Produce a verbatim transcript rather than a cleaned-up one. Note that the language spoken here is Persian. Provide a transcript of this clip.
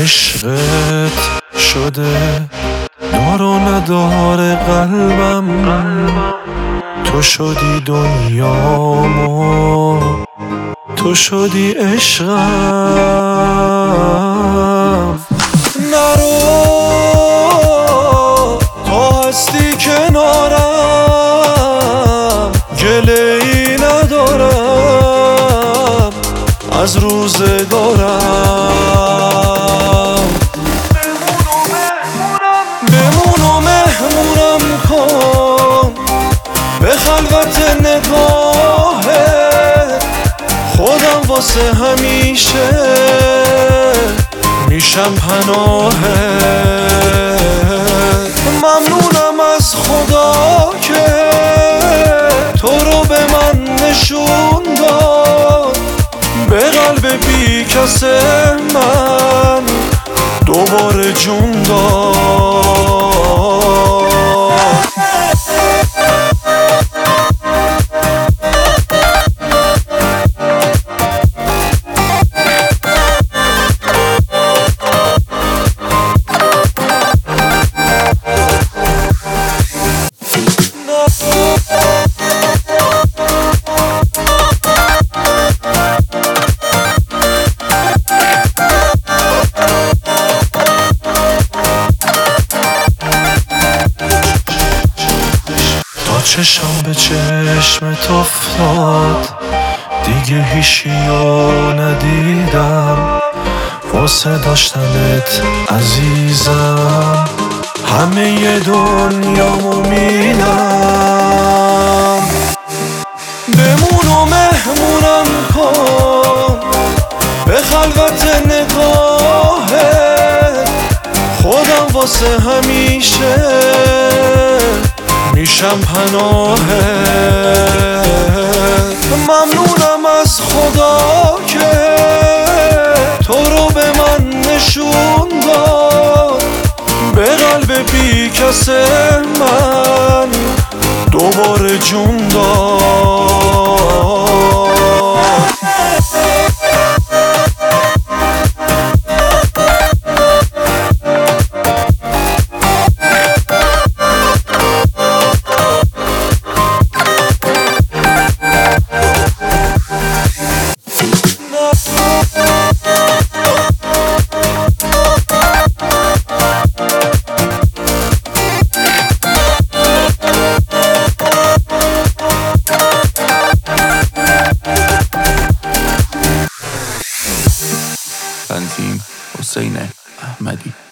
عشقت شده دار و ندار قلبم، تو شدی دنیامو، تو شدی عشقم. نرو تا هستی کنارم، گله ای ندارم از روزگارم. بمون و مهمونم کن به خلوت نگاهت، خودم واسه همیشه میشم پناهت. ممنونم از خدا که تو رو به من نشون داد، به قلب بی کس من دوباره جون داد. چشم به چشمت افتاد، دیگه هیچیو ندیدم واسه داشتنت عزیزم، همه ی دنیامو میدم. بمون و مهمونم کن به خلوت نگاهت، خودم واسه همیشه میشم پناهت. ممنونم از خدا که تو رو به من نشون داد، به قلب بی کس من دوباره جون داد. تنظیم حسین احمدی.